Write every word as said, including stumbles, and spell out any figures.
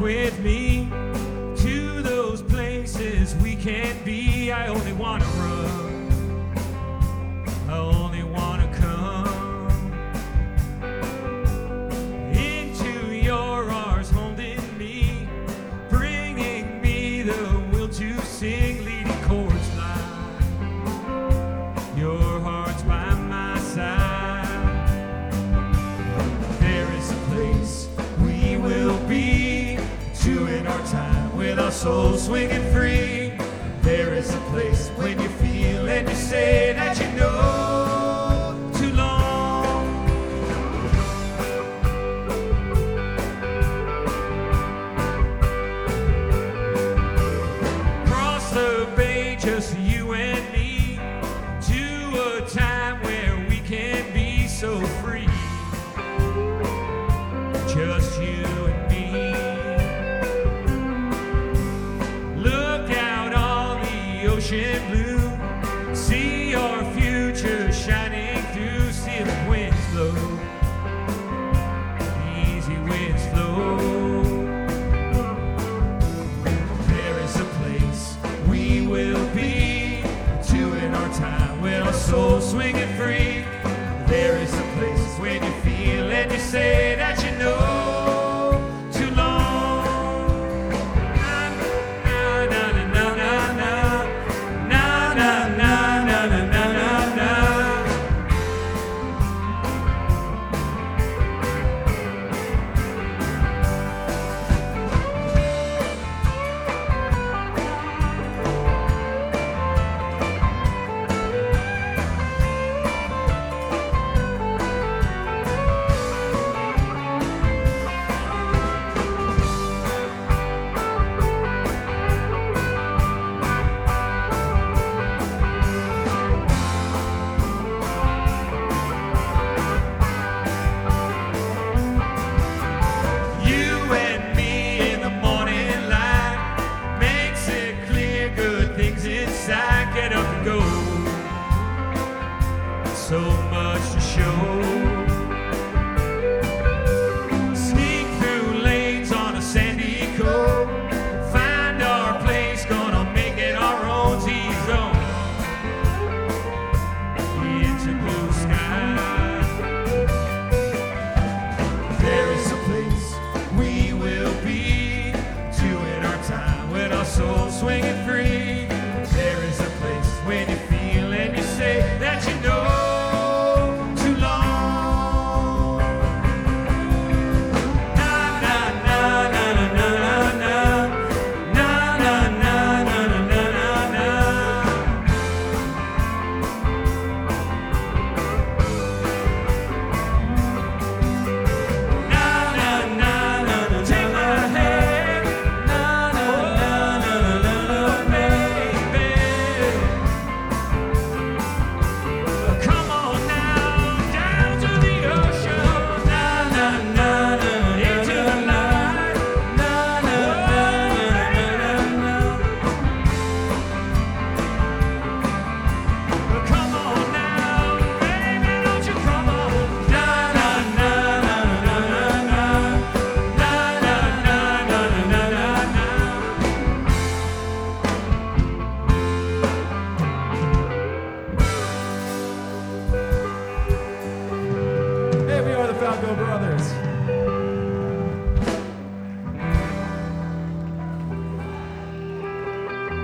with me to those places we can't be. I only wanna run, I only wanna come into your arms, holding me, bringing me the will to sing, leading chords fly, your heart's by my side. There is a place we will be, two in our time, with our souls swinging free. There is a place when you feel and you say that you know too long. Cross the bay, just you and me, to a time where we can be so free. Just you and me. Look out on the ocean blue, see our future shining through, see the winds blow, the easy winds flow. There is a place we will be, two in our time, with our souls swinging free. There is a place when you feel and you say that you know too long. Na na na na na na na na na na na na na. Get up and go, so much to show. Sneak through lanes on a sandy coast, find our place, gonna make it our own T-zone into blue sky. There is a place we will be, two in our time, with our souls swinging free. There is a place when you feel and you say that you know too long. Na na na na na na na na na na na na na. Na na na na na. Take my hand. Na na na na na na na. Falco Brothers.